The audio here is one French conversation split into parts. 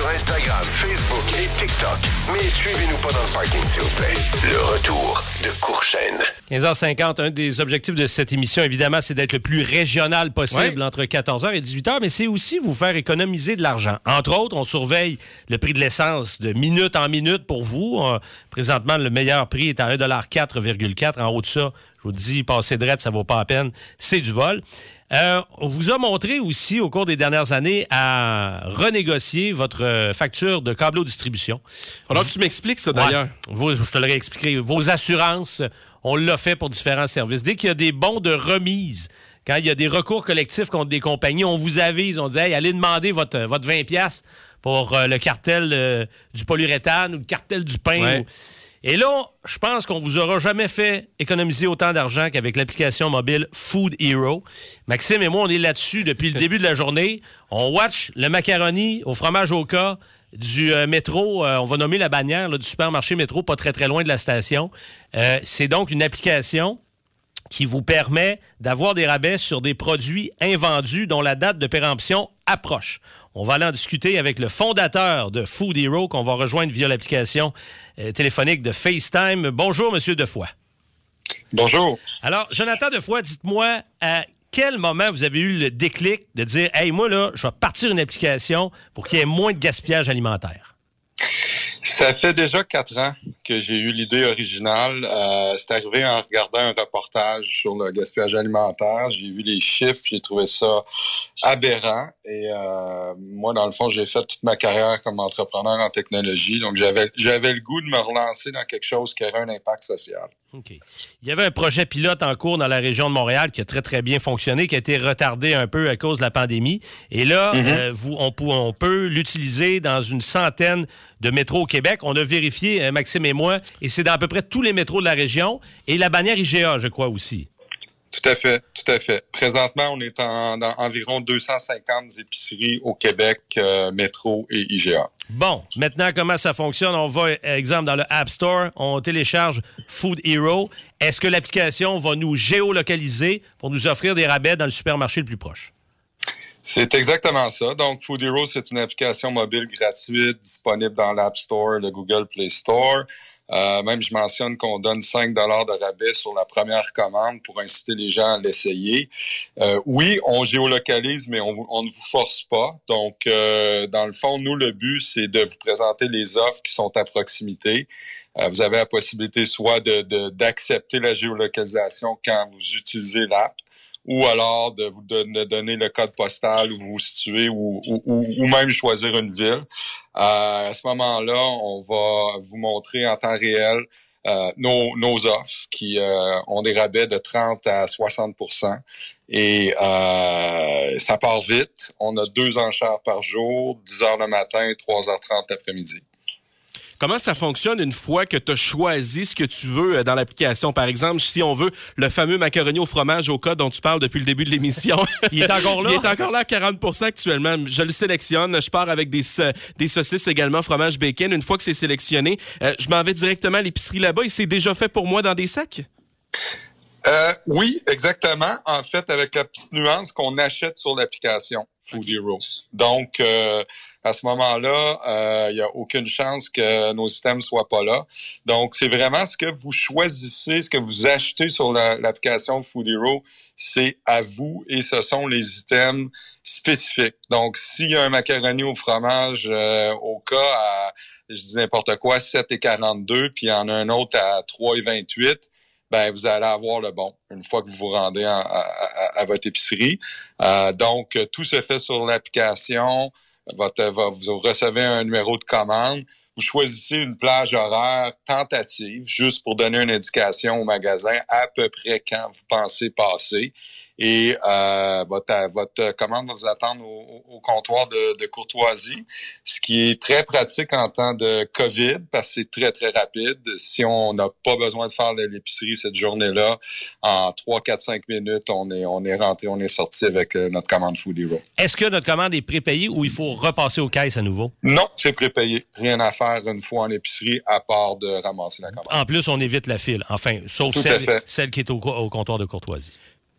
sur Instagram, Facebook et TikTok. Mais suivez-nous pas dans le parking, s'il vous plaît. Le retour de Courchaine. 15h50, un des objectifs de cette émission, évidemment, c'est d'être le plus régional possible entre 14h et 18h, mais c'est aussi vous faire économiser de l'argent. Entre autres, on surveille le prix de l'essence de minute en minute pour vous. Présentement, le meilleur prix est à 1,04 En haut de ça, je vous dis, passer de ça vaut pas la peine. C'est du vol. On vous a montré aussi, au cours des dernières années, à renégocier votre facture de câbleau distribution. Alors, tu m'expliques ça, d'ailleurs. Ouais, je te l'aurais expliqué. Vos assurances, on l'a fait pour différents services. Dès qu'il y a des bons de remise, quand il y a des recours collectifs contre des compagnies, on vous avise, on dit « Hey, allez demander votre 20$ pour le cartel du polyuréthane ou le cartel du pain. Ouais. » Et là, je pense qu'on vous aura jamais fait économiser autant d'argent qu'avec l'application mobile Food Hero. Maxime et moi, on est là-dessus depuis le début de la journée. On watch le macaroni au fromage au cas du métro. On va nommer la bannière du supermarché métro, pas très, très loin de la station. C'est donc une application qui vous permet d'avoir des rabais sur des produits invendus dont la date de péremption approche. On va aller en discuter avec le fondateur de Food Hero qu'on va rejoindre via l'application téléphonique de FaceTime. Bonjour, Monsieur Defoy. Bonjour. Alors, Jonathan Defoy, dites-moi, à quel moment vous avez eu le déclic de dire « Hey, moi, là, je vais partir une application pour qu'il y ait moins de gaspillage alimentaire ». Ça fait déjà 4 ans que j'ai eu l'idée originale. C'est arrivé en regardant un reportage sur le gaspillage alimentaire. J'ai vu les chiffres, j'ai trouvé ça aberrant. Et moi, dans le fond, j'ai fait toute ma carrière comme entrepreneur en technologie. Donc, j'avais le goût de me relancer dans quelque chose qui aurait un impact social. OK. Il y avait un projet pilote en cours dans la région de Montréal qui a très, très bien fonctionné, qui a été retardé un peu à cause de la pandémie. Et là, on peut l'utiliser dans une centaine de métros au Québec. On a vérifié, Maxime et moi, et c'est dans à peu près tous les métros de la région. Et la bannière IGA, je crois aussi. Tout à fait, tout à fait. Présentement, on est dans environ 250 épiceries au Québec, métro et IGA. Bon, maintenant, comment ça fonctionne? On va, exemple, dans le App Store, on télécharge Food Hero. Est-ce que l'application va nous géolocaliser pour nous offrir des rabais dans le supermarché le plus proche? C'est exactement ça. Donc, Food Hero, c'est une application mobile gratuite disponible dans l'App Store, le Google Play Store. Même, je mentionne qu'on donne 5 $ de rabais sur la première commande pour inciter les gens à l'essayer. Oui, on géolocalise, mais on ne vous force pas. Donc, dans le fond, nous, le but, c'est de vous présenter les offres qui sont à proximité. Vous avez la possibilité soit d'accepter la géolocalisation quand vous utilisez l'app, ou alors de vous donner le code postal où vous vous situez ou même choisir une ville. À ce moment-là, on va vous montrer en temps réel nos offres qui ont des rabais de 30 à 60%. Et ça part vite. On a 2 enchères par jour, 10 heures le matin, 3h30 l'après-midi. Comment ça fonctionne une fois que tu as choisi ce que tu veux dans l'application? Par exemple, si on veut le fameux macaroni au fromage au cas dont tu parles depuis le début de l'émission. Il est encore là? Il est encore là à 40% actuellement. Je le sélectionne. Je pars avec des saucisses également, fromage bacon. Une fois que c'est sélectionné, je m'en vais directement à l'épicerie là-bas et c'est déjà fait pour moi dans des sacs? Oui, exactement. En fait, avec la petite nuance qu'on achète sur l'application Food Hero. Donc, à ce moment-là, il n'y a aucune chance que nos items soient pas là. Donc, c'est vraiment ce que vous choisissez, ce que vous achetez sur l'application Food Hero, c'est à vous et ce sont les items spécifiques. Donc, s'il y a un macaroni au fromage au cas à, je dis n'importe quoi, 7,42, puis il y en a un autre à 3,28, ben vous allez avoir le bon une fois que vous vous rendez à votre épicerie. Donc, tout se fait sur l'application. Vous recevez un numéro de commande. Vous choisissez une plage horaire tentative, juste pour donner une indication au magasin à peu près quand vous pensez passer. Et votre commande va vous attendre au comptoir de courtoisie, ce qui est très pratique en temps de COVID parce que c'est très, très rapide. Si on n'a pas besoin de faire l'épicerie cette journée-là, en 3, 4, 5 minutes, on est rentré, on est sorti avec notre commande Food Hero. Est-ce que notre commande est prépayée ou il faut repasser aux caisses à nouveau? Non, c'est prépayé. Rien à faire une fois en épicerie à part de ramasser la commande. En plus, on évite la file. Enfin, sauf celle qui est au comptoir de courtoisie.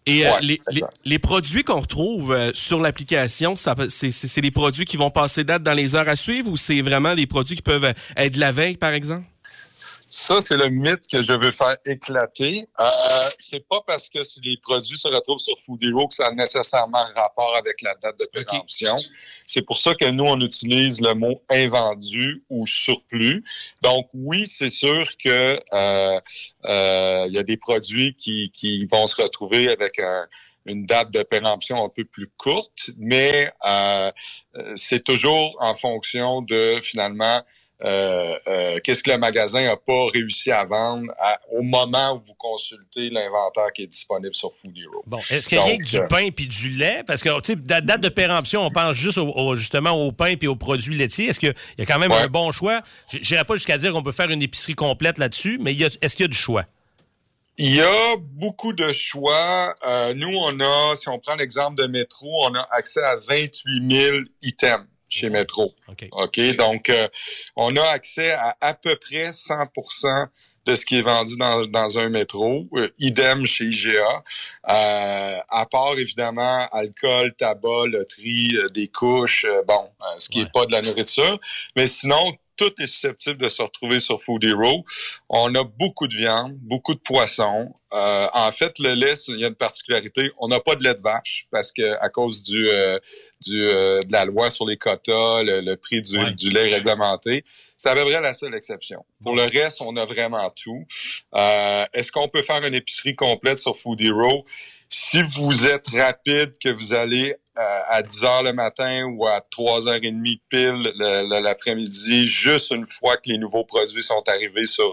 Et Ouais, les produits qu'on retrouve sur l'application, c'est des produits qui vont passer date dans les heures à suivre ou c'est vraiment des produits qui peuvent être de la veille, par exemple? Ça, c'est le mythe que je veux faire éclater. C'est pas parce que si les produits se retrouvent sur Food Hero que ça a nécessairement rapport avec la date de péremption. Okay. C'est pour ça que nous, on utilise le mot invendu ou surplus. Donc, oui, c'est sûr que y a des produits qui vont se retrouver avec une date de péremption un peu plus courte, mais c'est toujours en fonction de, finalement, qu'est-ce que le magasin n'a pas réussi à vendre au moment où vous consultez l'inventaire qui est disponible sur Food Hero. Bon, est-ce qu'il y a rien que du pain puis du lait? Parce que, tu sais, date de péremption, on pense juste justement au pain puis aux produits laitiers. Est-ce qu'il y a quand même un bon choix? Je n'irai pas jusqu'à dire qu'on peut faire une épicerie complète là-dessus, mais est-ce qu'il y a du choix? Il y a beaucoup de choix. Nous, si on prend l'exemple de Métro, on a accès à 28 000 items chez Métro. OK? Donc, on a accès à peu près 100% de ce qui est vendu dans un Métro. Idem chez IGA. À part, évidemment, alcool, tabac, loterie, des couches, ce qui n'est pas de la nourriture. Mais sinon, tout est susceptible de se retrouver sur Food Hero. On a beaucoup de viande, beaucoup de poissons. En fait, le lait, il y a une particularité. On n'a pas de lait de vache parce que à cause de la loi sur les quotas, le prix du lait réglementé, c'est à peu près la seule exception. Pour le reste, on a vraiment tout. Est-ce qu'on peut faire une épicerie complète sur Food Hero? Si vous êtes rapide, que vous allez à 10 h le matin ou à 3h30 pile l'après-midi, juste une fois que les nouveaux produits sont arrivés sur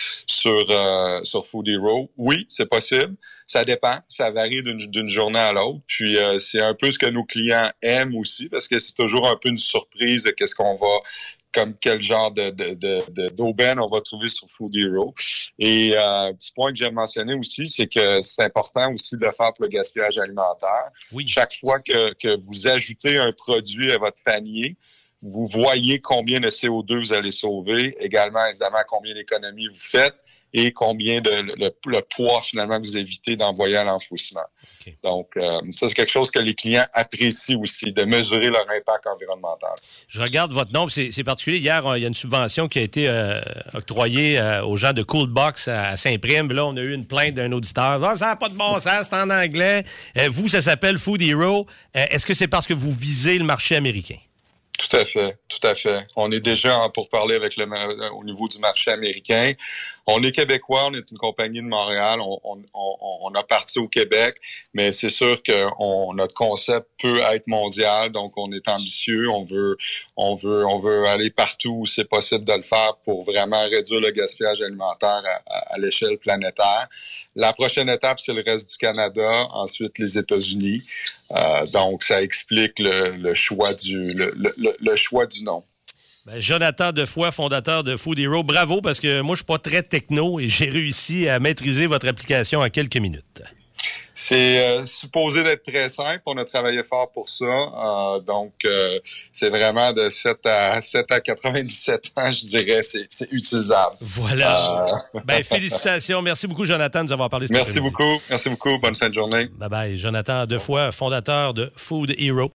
Food Hero. Oui, c'est possible. Ça dépend. Ça varie d'une journée à l'autre. Puis, c'est un peu ce que nos clients aiment aussi parce que c'est toujours un peu une surprise de qu'est-ce qu'on va... comme quel genre d'aubaine on va trouver sur Food Hero. Et petit point que j'ai mentionné aussi, c'est que c'est important aussi de le faire pour le gaspillage alimentaire. Oui. Chaque fois que vous ajoutez un produit à votre panier, vous voyez combien de CO2 vous allez sauver, également, évidemment, combien d'économies vous faites et combien le poids, finalement, vous évitez d'envoyer à l'enfouissement. Okay. Donc, ça, c'est quelque chose que les clients apprécient aussi, de mesurer leur impact environnemental. Je regarde votre nom, c'est particulier. Hier, il y a une subvention qui a été octroyée aux gens de Coolbox à Saint-Prime. Là, on a eu une plainte d'un auditeur. « Ça n'a pas de bon sens, c'est en anglais. » Vous, ça s'appelle Food Hero. Est-ce que c'est parce que vous visez le marché américain? Tout à fait, tout à fait. On est déjà pour parler avec au niveau du marché américain. On est québécois, on est une compagnie de Montréal, on a parti au Québec, mais c'est sûr que notre concept peut être mondial, donc on est ambitieux, on veut aller partout où c'est possible de le faire pour vraiment réduire le gaspillage alimentaire à l'échelle planétaire. La prochaine étape, c'est le reste du Canada, ensuite les États-Unis. Donc, ça explique le choix du nom. Ben, Jonathan Defoy, fondateur de Food Hero, bravo, parce que moi, je suis pas très techno et j'ai réussi à maîtriser votre application en quelques minutes. C'est supposé d'être très simple. On a travaillé fort pour ça. Donc, c'est vraiment de 7 à 97 ans, je dirais, c'est utilisable. Voilà. Félicitations. Merci beaucoup, Jonathan, de nous avoir parlé. Merci beaucoup. Merci beaucoup. Bonne fin de journée. Bye-bye. Jonathan Defoy, fondateur de Food Hero.